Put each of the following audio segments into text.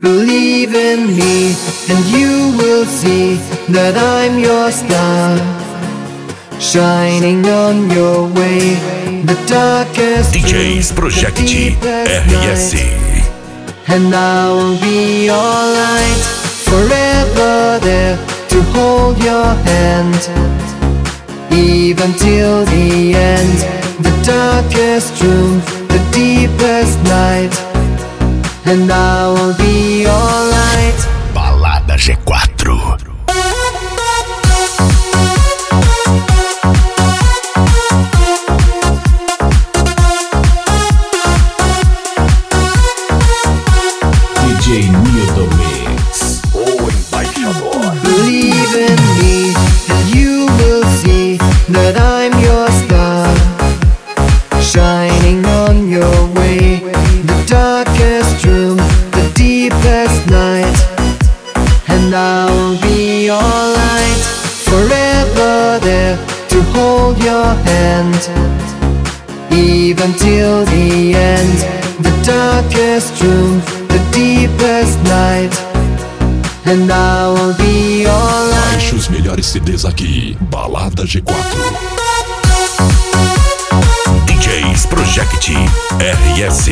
Believe in me and you will see that I'm your star, shining on your way, the darkest DJs Project RS. And I will be your light, forever there to hold your hand, even till the end, the darkest room, the deepest night. And I will be your light. Balada G4. DJ Nildo Mix. O embaixador. Believe in me and you will see that I'm your star, shining on your way, the darkest room, the deepest night. And I will be your light, forever there to hold your hand, even till the end, the darkest room, the deepest night. And I will be your light. Baixe os melhores CDs aqui. Balada G4. DJs Project RS.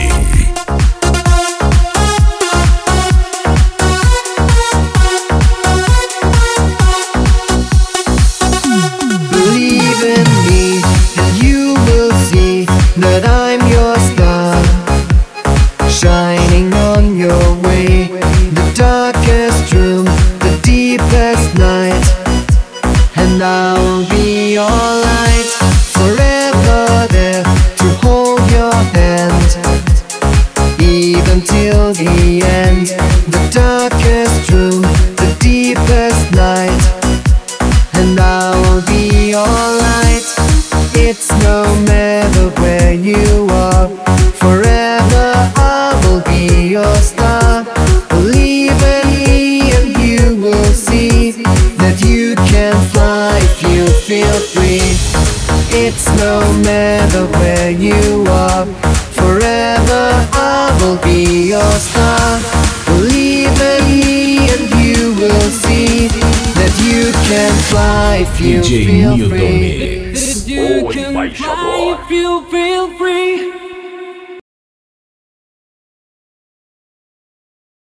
Believe in me and you will see that I'm your star, shining on your way, the darkest room, the deepest night. And I will be your light, forever there to hold your hand, even till the end, the darkest room, the deepest night. And I will be your light. It's no matter where you are, forever I will be your star. Believe in me and you will see that you can fly if you feel free. It's no matter where you are, forever I will be your star. Believe in me and you will see that you can fly if you DJ feel Nildo free. Mix. You can fly if you feel free.